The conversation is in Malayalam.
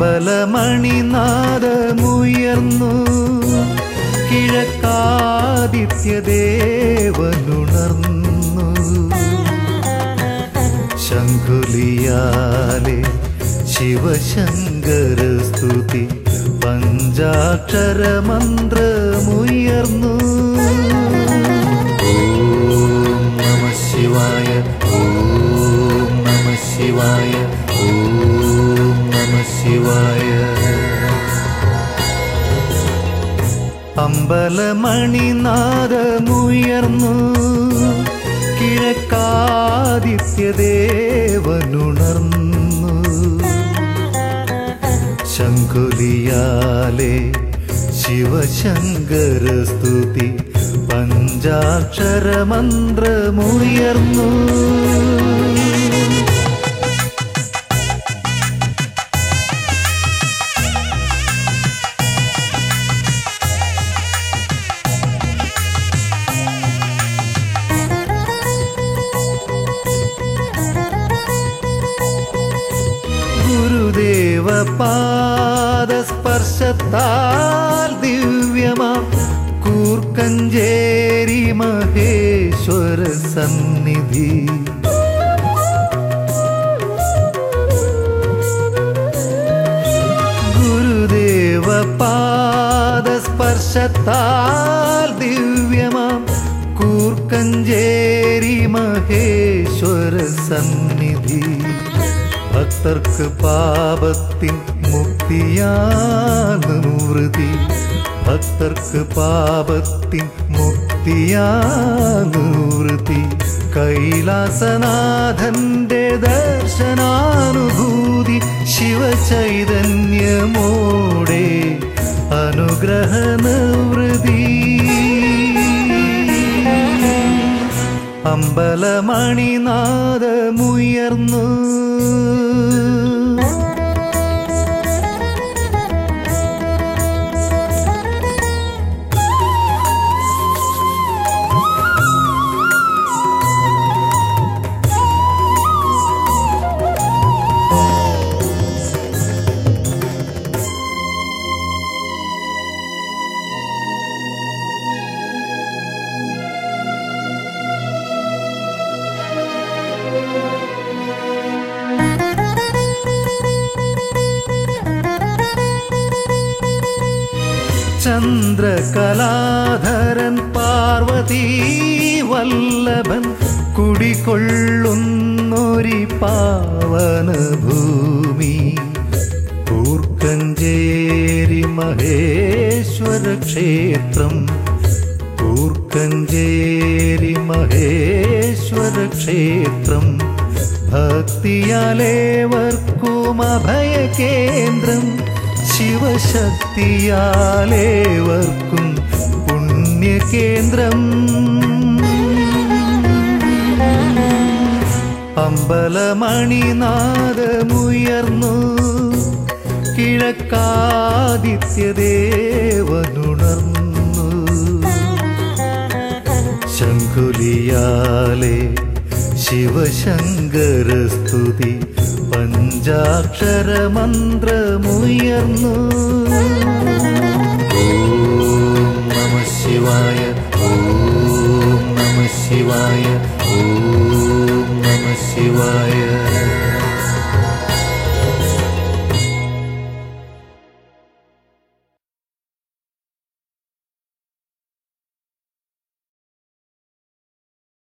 അമ്പലമണിനാദമുയർന്നു കിഴക്കാദിത്യദേവനുണർന്നു ശംഖുലിയാലെ ശിവശങ്കര സ്തുതി പഞ്ചാക്ഷരമന്ത്രമുയർന്നു ഓം നമഃ ശിവായ ഓം നമഃ ശിവായ ഓം നമഃ ശിവായ അമ്പലമണിനാദമുയർന്നു കിഴക്കാദിത്യദേവനുണർന്നു ശംഖുലിയാലെ ശിവശങ്കര സ്തുതി പഞ്ചാക്ഷരമന്ത്രമുയർന്നു ഗുരുദേവപാദസ്പർശത്താൽ ദിവ്യമാം കൂർക്കഞ്ചേരി മഹേശ്വര സന്നിധി ഗുരുദേവപാദസ്പർശത്താൽ ദിവ്യമാം കൂർക്കഞ്ചേരി മഹേശ്വര സന്നിധി ഭക്തർക്ക് പാപത്തിൻ മുക്തിയാൽ നിവൃത്തി ഭക്തർക്ക് പാപത്തിൻ മുക്തിയാൽ നിവൃത്തി കൈലാസനാഥന്റെ ദർശനാനുഭൂതി ശിവചൈതന്യമോടെ അനുഗ്രഹ നിവൃത്തി അമ്പലമണിനാദമുയർന്നു ചന്ദ്രകലാധരൻ പാർവതീ വല്ലഭൻ കുടികൊള്ളുന്നൊരി പാവനഭൂമി കൂർക്കഞ്ചേരി മഹേശ്വര ക്ഷേത്രം കൂർക്കഞ്ചേരി മഹേശ്വര ക്ഷേത്രം ഭക്തിയാലേവർക്കും അഭയകേന്ദ്രം ശിവശക്തിയാലേവർക്കും പുണ്യകേന്ദ്രം അമ്പലമണിനാദമുയർന്നു കിഴക്കാദിത്യദേവനുണർന്നു ശംഖുലിയാലെ ശിവശങ്കര സ്തുതി പഞ്ചാക്ഷരമന്ത്രമുയർന്നു ഓം നമഃ ശിവായ ഓം നമഃ ശിവായ ഓം